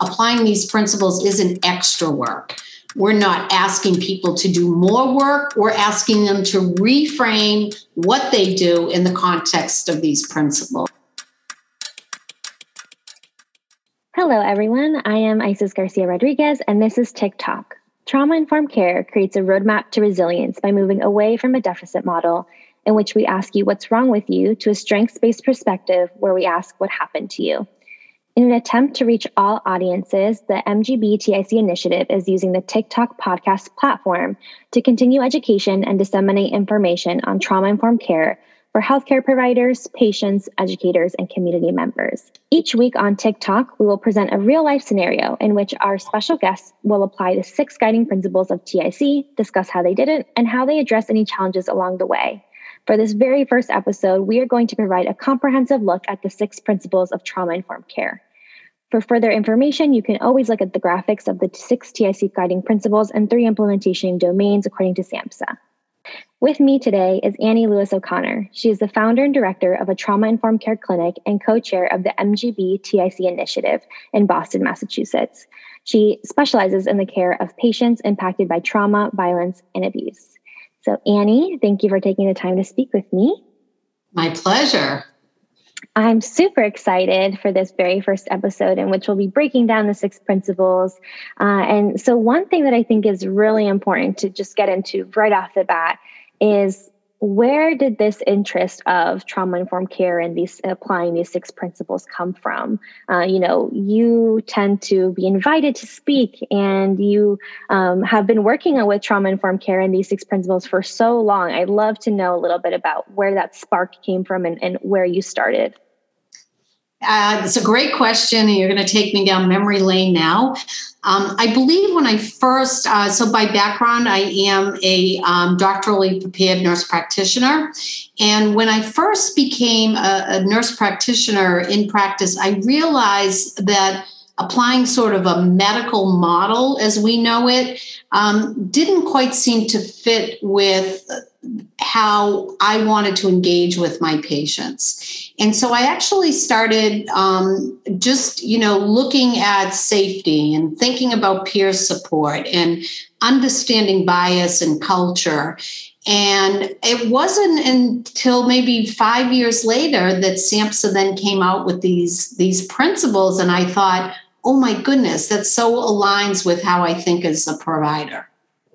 applying these principles isn't extra work. We're not asking people to do more work. We're asking them to reframe what they do in the context of these principles. Hello, everyone. I am Isis Garcia Rodriguez, and this is TikTok. Trauma-informed care creates a roadmap to resilience by moving away from a deficit model in which we ask you what's wrong with you to a strengths-based perspective where we ask what happened to you. In an attempt to reach all audiences, the MGB-TIC initiative is using the TikTok podcast platform to continue education and disseminate information on trauma-informed care for healthcare providers, patients, educators, and community members. Each week on TikTok, we will present a real-life scenario in which our special guests will apply the 6 guiding principles of TIC, discuss how they did it, and how they address any challenges along the way. For this very first episode, we are going to provide a comprehensive look at the 6 principles of trauma-informed care. For further information, you can always look at the graphics of the 6 TIC guiding principles and 3 implementation domains according to SAMHSA. With me today is Annie Lewis O'Connor. She is the founder and director of a trauma-informed care clinic and co-chair of the MGB-TIC initiative in Boston, Massachusetts. She specializes in the care of patients impacted by trauma, violence, and abuse. So Annie, thank you for taking the time to speak with me. My pleasure. I'm super excited for this very first episode in which we'll be breaking down the 6 principles. And so one thing that I think is really important to just get into right off the bat is, where did this interest of trauma-informed care and applying these 6 principles come from? You tend to be invited to speak, and you have been working with trauma-informed care and these 6 principles for so long. I'd love to know a little bit about where that spark came from and where you started. It's a great question, and you're going to take me down memory lane now. I believe when I first, so by background, I am a doctorally prepared nurse practitioner. And when I first became a nurse practitioner in practice, I realized that applying sort of a medical model as we know it didn't quite seem to fit with how I wanted to engage with my patients. And so I actually started looking at safety and thinking about peer support and understanding bias and culture. And it wasn't until maybe 5 years later that SAMHSA then came out with these principles. And I thought, oh my goodness, that so aligns with how I think as a provider.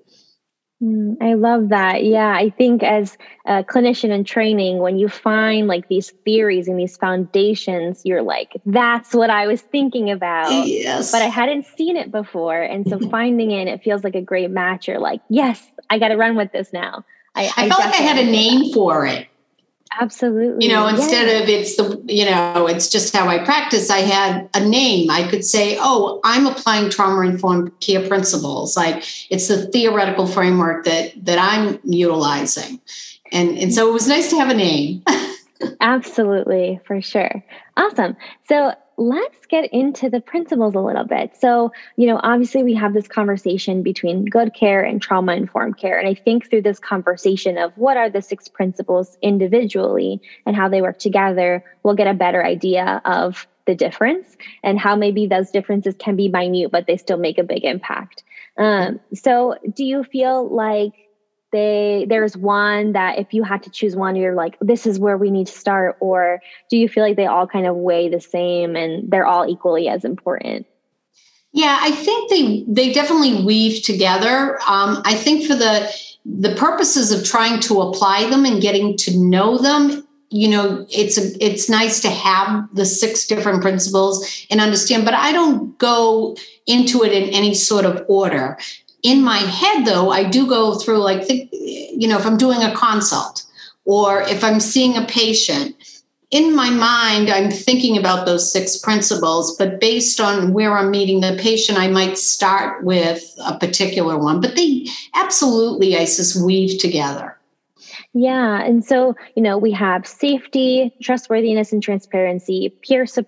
I love that. Yeah, I think as a clinician in training, when you find like these theories and these foundations, you're like, that's what I was thinking about. Yes. But I hadn't seen it before. And so finding it feels like a great match. You're like, yes, I got to run with this now. I felt like I had a name for it. Absolutely. Instead of it's just how I practice, I had a name. I could say, oh, I'm applying trauma-informed care principles. Like, it's the theoretical framework that I'm utilizing. And so it was nice to have a name. Absolutely, for sure. Awesome. So let's get into the principles a little bit. So, obviously we have this conversation between good care and trauma-informed care. And I think through this conversation of what are the 6 principles individually and how they work together, we'll get a better idea of the difference and how maybe those differences can be minute, but they still make a big impact. So do you feel like there's one that if you had to choose one, you're like, this is where we need to start? Or do you feel like they all kind of weigh the same and they're all equally as important? Yeah, I think they definitely weave together. I think for the purposes of trying to apply them and getting to know them, it's nice to have the 6 different principles and understand, but I don't go into it in any sort of order. In my head, though, I do go through if I'm doing a consult or if I'm seeing a patient, in my mind, I'm thinking about those 6 principles, but based on where I'm meeting the patient, I might start with a particular one, but they absolutely, Isis, weave together. Yeah. And so, we have safety, trustworthiness and transparency, peer support,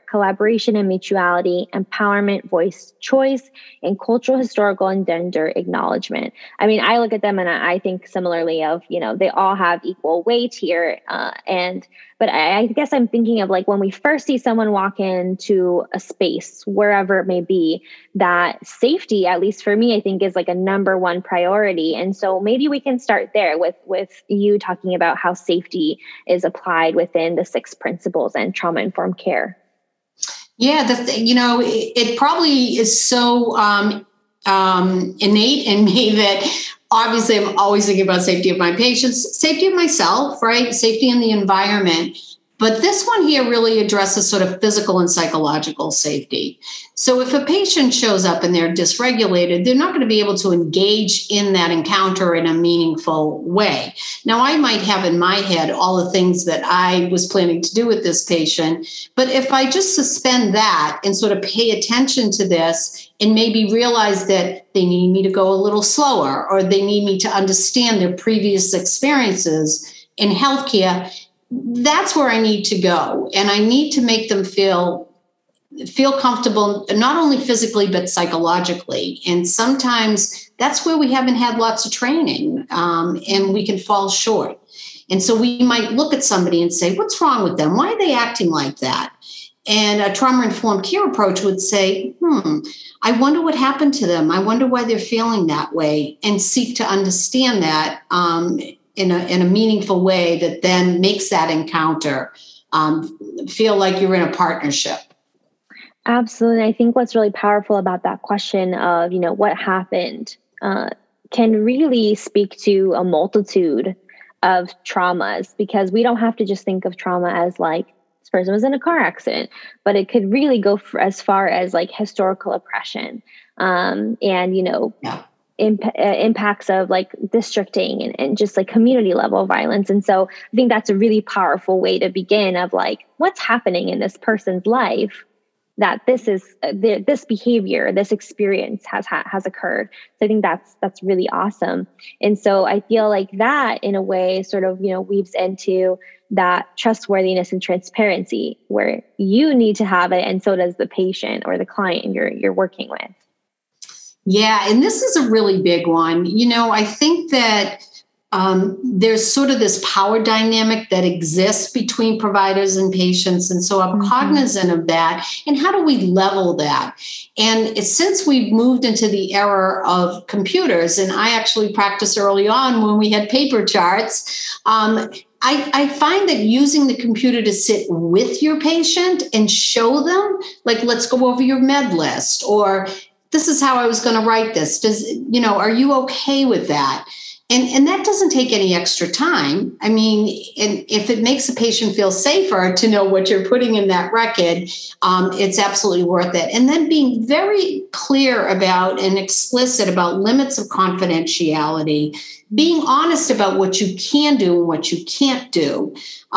collaboration and mutuality, empowerment, voice, choice, and cultural, historical, and gender acknowledgement. I mean, I look at them and I think similarly of, they all have equal weight here. But I guess I'm thinking of like when we first see someone walk into a space, wherever it may be, that safety, at least for me, I think is like a number one priority. And so maybe we can start there with you talking about how safety is applied within the 6 principles and trauma-informed care. Yeah, it probably is so innate in me that obviously I'm always thinking about safety of my patients, safety of myself, right? Safety in the environment. But this one here really addresses sort of physical and psychological safety. So if a patient shows up and they're dysregulated, they're not going to be able to engage in that encounter in a meaningful way. Now, I might have in my head all the things that I was planning to do with this patient, but if I just suspend that and sort of pay attention to this and maybe realize that they need me to go a little slower or they need me to understand their previous experiences in healthcare, that's where I need to go. And I need to make them feel comfortable, not only physically, but psychologically. And sometimes that's where we haven't had lots of training, and we can fall short. And so we might look at somebody and say, what's wrong with them? Why are they acting like that? And a trauma-informed care approach would say, I wonder what happened to them. I wonder why they're feeling that way, and seek to understand that in a meaningful way that then makes that encounter feel like you're in a partnership. Absolutely. I think what's really powerful about that question of, what happened can really speak to a multitude of traumas, because we don't have to just think of trauma as like this person was in a car accident, but it could really go as far as like historical oppression impacts of like districting and just like community level violence. And so I think that's a really powerful way to begin of like, what's happening in this person's life that this behavior, this experience has occurred. So I think that's really awesome. And so I feel like that in a way sort of, weaves into that trustworthiness and transparency where you need to have it. And so does the patient or the client you're working with. Yeah, and this is a really big one. I think that there's sort of this power dynamic that exists between providers and patients. And so I'm cognizant of that. And how do we level that? And since we've moved into the era of computers, and I actually practiced early on when we had paper charts, I find that using the computer to sit with your patient and show them, like, let's go over your med list, or this is how I was going to write this. Are you okay with that? And that doesn't take any extra time. I mean, and if it makes a patient feel safer to know what you're putting in that record, it's absolutely worth it. And then being very clear about and explicit about limits of confidentiality, being honest about what you can do and what you can't do.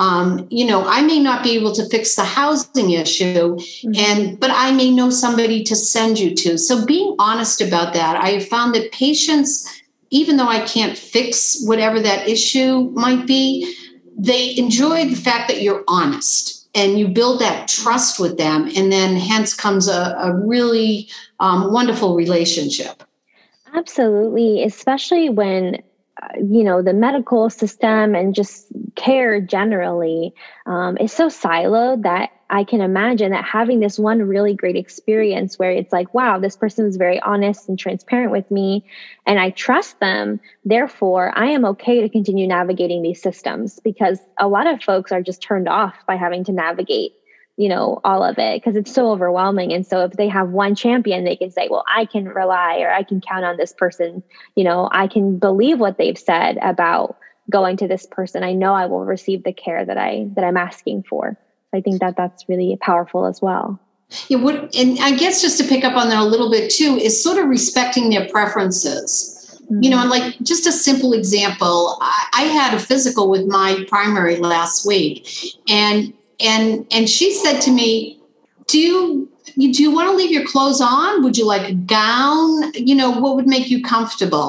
I may not be able to fix the housing issue, but I may know somebody to send you to. So being honest about that, I have found that patients, even though I can't fix whatever that issue might be, they enjoy the fact that you're honest and you build that trust with them. And then hence comes a really wonderful relationship. Absolutely. Especially when, the medical system and just care generally is so siloed that I can imagine that having this one really great experience where it's like, wow, this person is very honest and transparent with me and I trust them. Therefore, I am okay to continue navigating these systems, because a lot of folks are just turned off by having to navigate, all of it because it's so overwhelming. And so if they have one champion, they can say, well, I can rely or I can count on this person. I can believe what they've said about going to this person. I know I will receive the care that I'm asking for. I think that's really powerful as well. Yeah, and I guess just to pick up on that a little bit too, is sort of respecting their preferences. And like just a simple example, I had a physical with my primary last week, and she said to me, do you want to leave your clothes on? Would you like a gown? What would make you comfortable?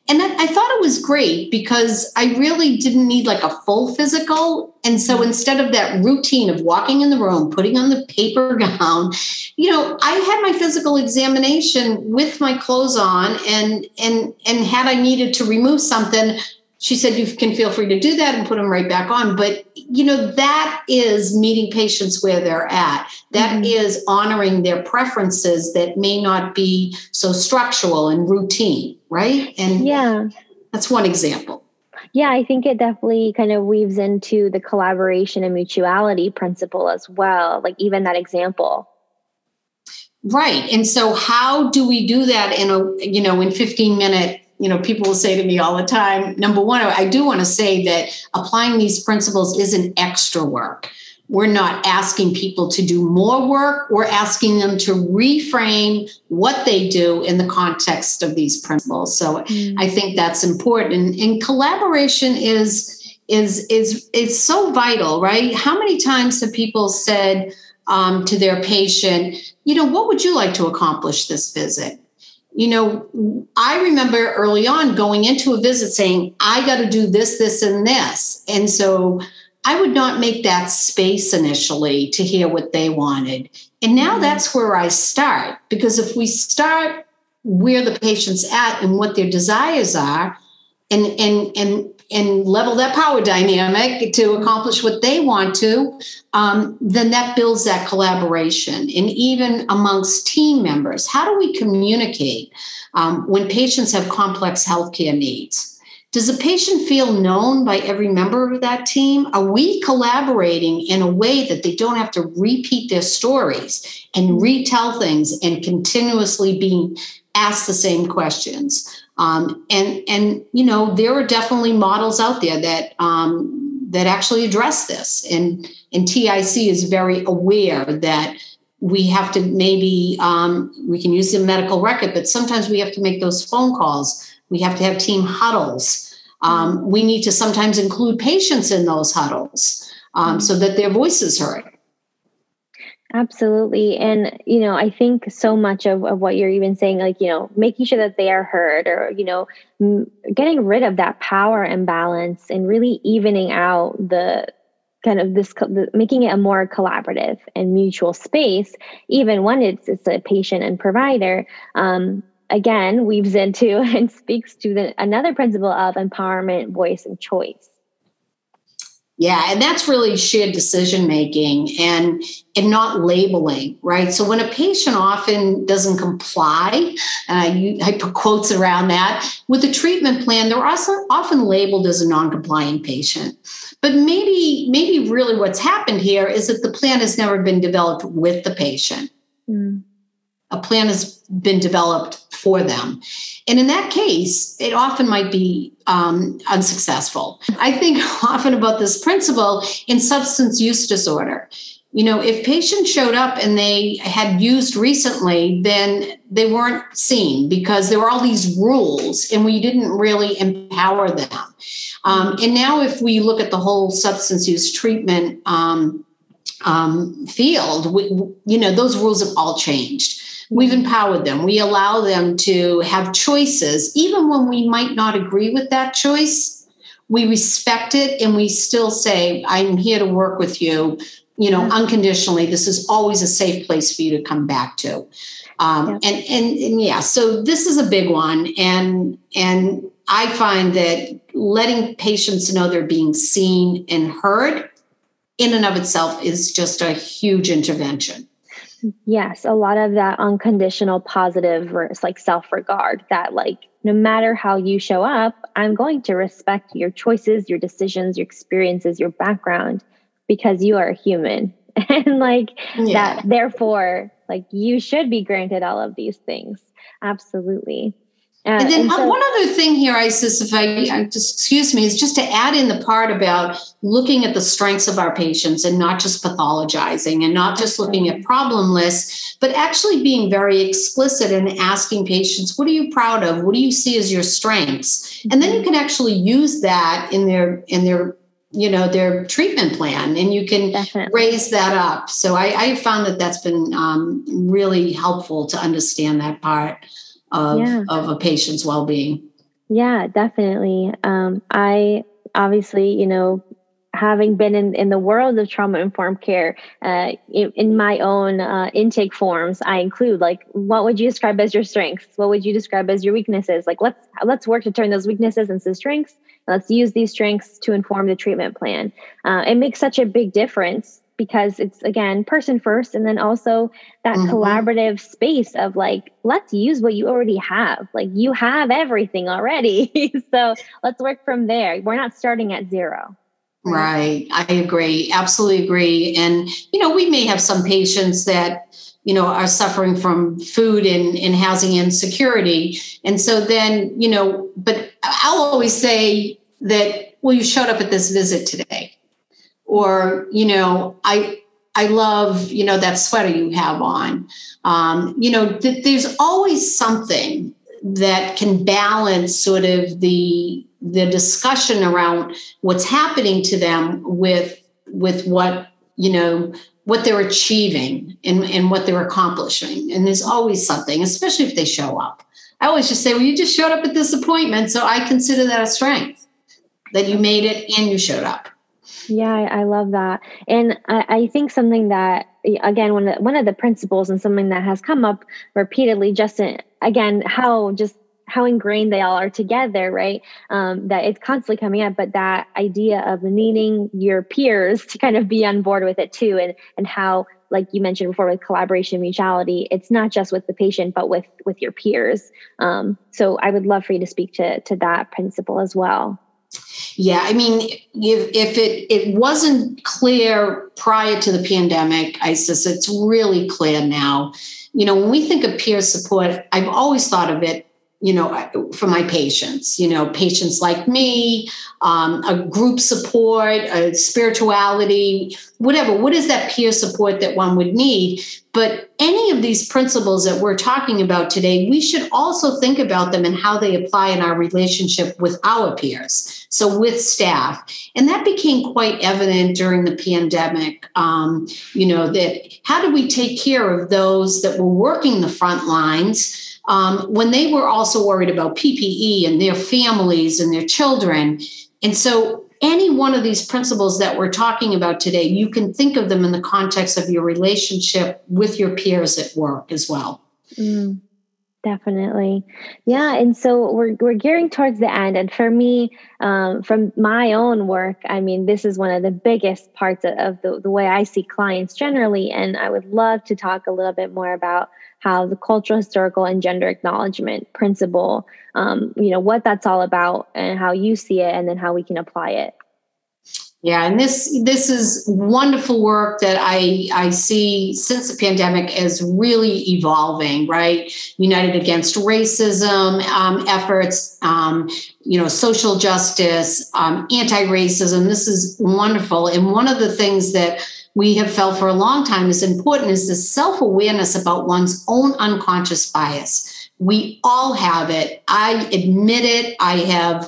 And I thought it was great because I really didn't need like a full physical. And so instead of that routine of walking in the room, putting on the paper gown, I had my physical examination with my clothes on, and had I needed to remove something, she said, you can feel free to do that and put them right back on. But, that is meeting patients where they're at. That is honoring their preferences that may not be so structural and routine, right? And that's one example. Yeah, I think it definitely kind of weaves into the collaboration and mutuality principle as well, like even that example. Right. And so how do we do that in 15 minutes? People will say to me all the time, number one, I do want to say that applying these principles isn't extra work. We're not asking people to do more work. We're asking them to reframe what they do in the context of these principles. So I think that's important. And collaboration is so vital, right? How many times have people said to their patient, what would you like to accomplish this visit? I remember early on going into a visit saying, I got to do this, this, and this. And so I would not make that space initially to hear what they wanted. And now that's where I start, because if we start where the patient's at and what their desires are, and level that power dynamic to accomplish what they want to, then that builds that collaboration. And even amongst team members, how do we communicate when patients have complex healthcare needs? Does the patient feel known by every member of that team? Are we collaborating in a way that they don't have to repeat their stories and retell things and continuously being asked the same questions? There are definitely models out there that actually address this. And TIC is very aware that we have to maybe, we can use the medical record, but sometimes we have to make those phone calls. We have to have team huddles. We need to sometimes include patients in those huddles so that their voice is heard. Absolutely. And, I think so much of what you're even saying, like, making sure that they are heard, or, getting rid of that power imbalance and really evening out the kind of making it a more collaborative and mutual space, even when it's a patient and provider, again, weaves into and speaks to another principle of empowerment, voice, and choice. Yeah, and that's really shared decision making and not labeling, right? So when a patient often doesn't comply, I put quotes around that, with the treatment plan, they're also often labeled as a non-compliant patient. But maybe really what's happened here is that the plan has never been developed with the patient. A plan has been developed for them. And in that case, it often might be unsuccessful. I think often about this principle in substance use disorder. If patients showed up and they had used recently, then they weren't seen because there were all these rules and we didn't really empower them. And now if we look at the whole substance use treatment field, those rules have all changed. We've empowered them. We allow them to have choices. Even when we might not agree with that choice, we respect it and we still say, I'm here to work with you, unconditionally. This is always a safe place for you to come back to. So this is a big one. And I find that letting patients know they're being seen and heard in and of itself is just a huge intervention. Yes, a lot of that unconditional positive like self-regard that like, no matter how you show up, I'm going to respect your choices, your decisions, your experiences, your background, because you are a human. And that, therefore, like you should be granted all of these things. Absolutely. And then one other thing here, Isis, if excuse me, is just to add in the part about looking at the strengths of our patients and not just pathologizing and not just looking at problem lists, but actually being very explicit and asking patients, what are you proud of? What do you see as your strengths? And then you can actually use that in their their treatment plan, and you can raise that up. So I found that that's been really helpful to understand that part of a patient's well-being. Yeah, definitely. I obviously, having been in the world of trauma informed care, in my own intake forms, I include like, what would you describe as your strengths? What would you describe as your weaknesses? Like, let's work to turn those weaknesses into strengths. Let's use these strengths to inform the treatment plan. It makes such a big difference because it's, again, person first, and then also that collaborative space of like, let's use what you already have. Like, you have everything already. So let's work from there. We're not starting at zero. Right. I agree. Absolutely agree. And, we may have some patients that, are suffering from food and housing insecurity. And so then, but I'll always say that, well, you showed up at this visit today. Or, I love, that sweater you have on. There's always something that can balance sort of the discussion around what's happening to them with what, what they're achieving and what they're accomplishing. And there's always something, especially if they show up. I always just say, well, you just showed up at this appointment. So I consider that a strength, that you made it and you showed up. Yeah, I love that. And I think something that, again, one of the principles and something that has come up repeatedly, just again, how ingrained they all are together, right? That it's constantly coming up, but that idea of needing your peers to kind of be on board with it too. And how, like you mentioned before, with collaboration, mutuality, it's not just with the patient, but with your peers. So I would love for you to speak to that principle as well. Yeah, I mean, if it wasn't clear prior to the pandemic, Isis, it's really clear now. When we think of peer support, I've always thought of it, for my patients, patients like me, a group support, a spirituality, whatever. What is that peer support that one would need? But any of these principles that we're talking about today, we should also think about them and how they apply in our relationship with our peers. So with staff. And that became quite evident during the pandemic, that how do we take care of those that were working the front lines when they were also worried about PPE and their families and their children. And so any one of these principles that we're talking about today, you can think of them in the context of your relationship with your peers at work as well. Definitely. Yeah. And so we're gearing towards the end. And for me, from my own work, I mean, this is one of the biggest parts of the way I see clients generally. And I would love to talk a little bit more about how the cultural, historical, and gender acknowledgement principle, what that's all about and how you see it, and then how we can apply it. Yeah, and this is wonderful work that I see since the pandemic as really evolving, right? United Against Racism efforts, social justice, anti-racism. This is wonderful. And one of the things that we have felt for a long time is important is the self-awareness about one's own unconscious bias. We all have it. I admit it. I have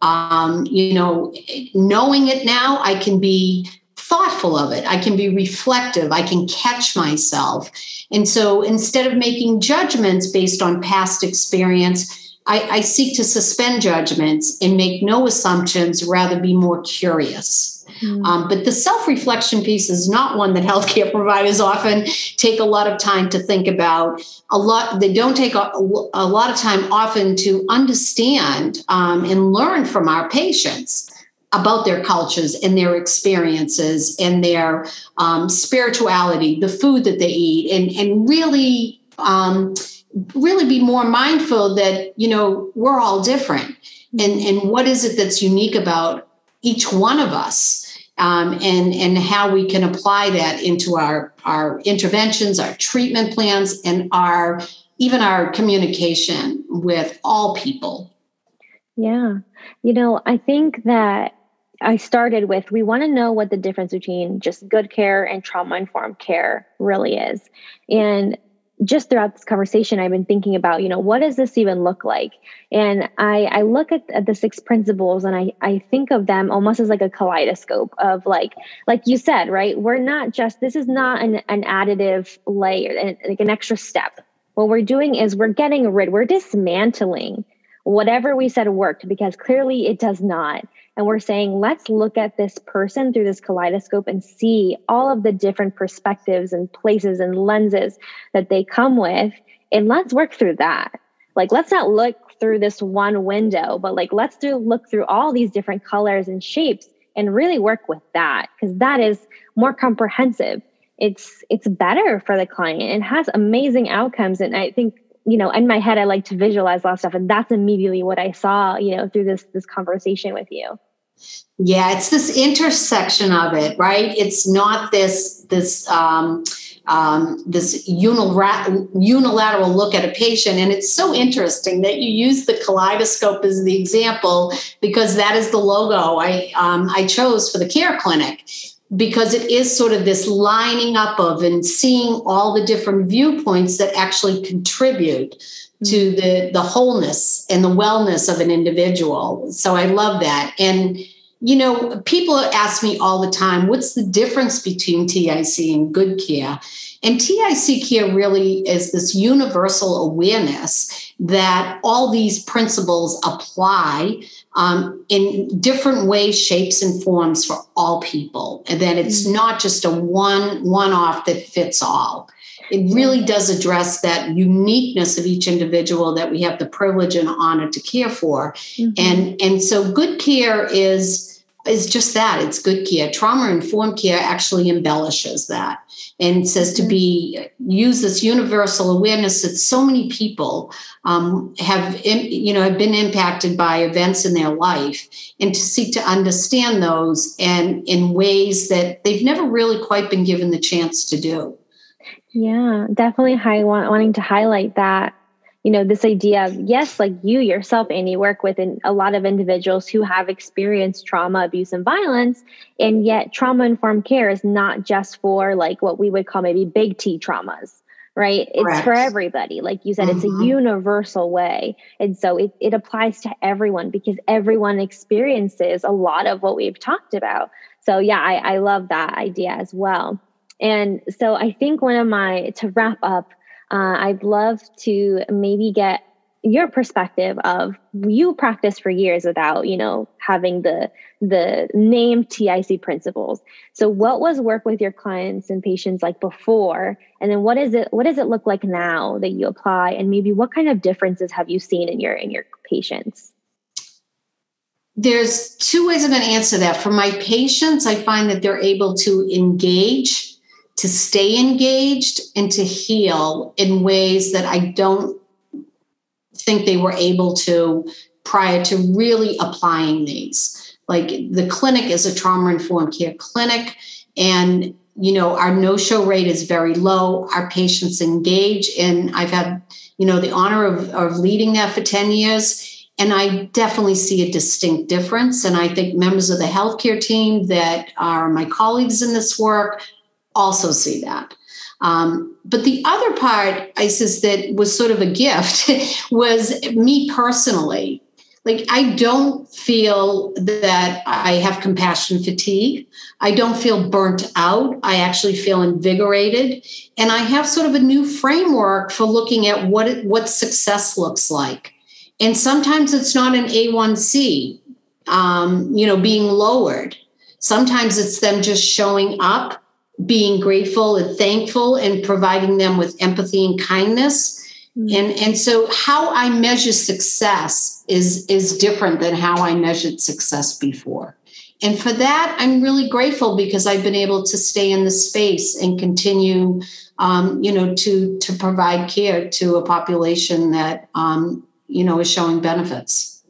knowing it now, I can be thoughtful of it. I can be reflective. I can catch myself. And so instead of making judgments based on past experience, I seek to suspend judgments and make no assumptions, rather be more curious. But the self-reflection piece is not one that healthcare providers often take a lot of time to think about. They don't take a lot of time often to understand and learn from our patients about their cultures and their experiences and their spirituality, the food that they eat, and really be more mindful that, we're all different. And what is it that's unique about each one of us? And how we can apply that into our interventions, our treatment plans, and even our communication with all people. Yeah. I think that I started with, we want to know what the difference between just good care and trauma-informed care really is. And just throughout this conversation, I've been thinking about, what does this even look like? And I look at the 6 principles, and I think of them almost as like a kaleidoscope of like you said, right? This is not an additive layer, like an extra step. What we're doing is we're dismantling whatever we said worked, because clearly it does not. And we're saying, let's look at this person through this kaleidoscope and see all of the different perspectives and places and lenses that they come with. And let's work through that. Like, let's not look through this one window, but like, let's look through all these different colors and shapes and really work with that, because that is more comprehensive. It's better for the client and has amazing outcomes. And I think, in my head, I like to visualize a lot of stuff. And that's immediately what I saw, through this conversation with you. Yeah, it's this intersection of it, right? It's not this unilateral look at a patient. And it's so interesting that you use the kaleidoscope as the example, because that is the logo I chose for the care clinic, because it is sort of this lining up of and seeing all the different viewpoints that actually contribute to the wholeness and the wellness of an individual. So I love that. And people ask me all the time, what's the difference between TIC and good care? And TIC care really is this universal awareness that all these principles apply in different ways, shapes, and forms for all people. And that it's not just a one-off that fits all. It really does address that uniqueness of each individual that we have the privilege and honor to care for. And so good care is just that. It's good care. Trauma-informed care actually embellishes that and says to use this universal awareness that so many people have been impacted by events in their life, and to seek to understand those and in ways that they've never really quite been given the chance to do. Yeah, definitely wanting to highlight that. This idea of, yes, like you yourself, Annie, work with a lot of individuals who have experienced trauma, abuse, and violence. And yet trauma-informed care is not just for like what we would call maybe big T traumas, right? It's Correct. For everybody. Like you said, it's a universal way. And so it applies to everyone, because everyone experiences a lot of what we've talked about. So yeah, I love that idea as well. And so I think to wrap up, I'd love to maybe get your perspective of, you practice for years without, having the name TIC principles. So what was work with your clients and patients like before? And then what does it look like now that you apply? And maybe what kind of differences have you seen in your patients? There's two ways I'm going to answer that. For my patients, I find that they're able to engage, to stay engaged, and to heal in ways that I don't think they were able to prior to really applying these. Like, the clinic is a trauma-informed care clinic, and our no-show rate is very low. Our patients engage, and I've had the honor of leading that for 10 years, and I definitely see a distinct difference. And I think members of the healthcare team that are my colleagues in this work also see that. But the other part, Isis, that was sort of a gift was me personally. Like, I don't feel that I have compassion fatigue. I don't feel burnt out. I actually feel invigorated. And I have sort of a new framework for looking at what success looks like. And sometimes it's not an A1C, being lowered. Sometimes it's them just showing up, being grateful and thankful, and providing them with empathy and kindness. And so how I measure success is different than how I measured success before. And for that, I'm really grateful, because I've been able to stay in the space and continue, to provide care to a population that, is showing benefits.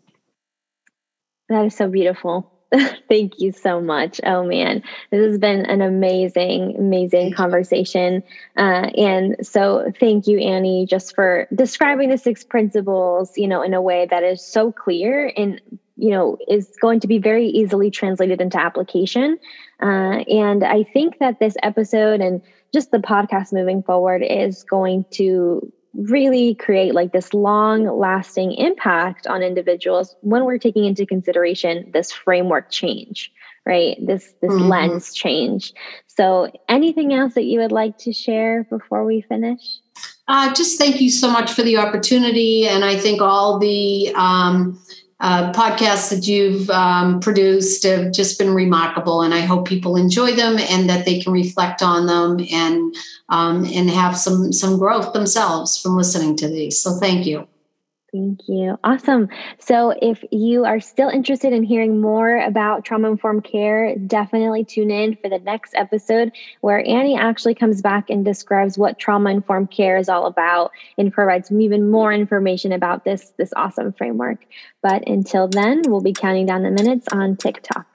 That is so beautiful. Thank you so much. Oh man, this has been an amazing conversation. And so thank you, Annie, just for describing the 6 principles, in a way that is so clear and, is going to be very easily translated into application. And I think that this episode and just the podcast moving forward is going to really create like this long lasting impact on individuals when we're taking into consideration this framework change, right? This lens change. So anything else that you would like to share before we finish? Just thank you so much for the opportunity. And I think all the podcasts that you've produced have just been remarkable. And I hope people enjoy them and that they can reflect on them and have some growth themselves from listening to these. So thank you. Thank you. Awesome. So if you are still interested in hearing more about trauma-informed care, definitely tune in for the next episode where Annie actually comes back and describes what trauma-informed care is all about and provides even more information about this awesome framework. But until then, we'll be counting down the minutes on TikTok.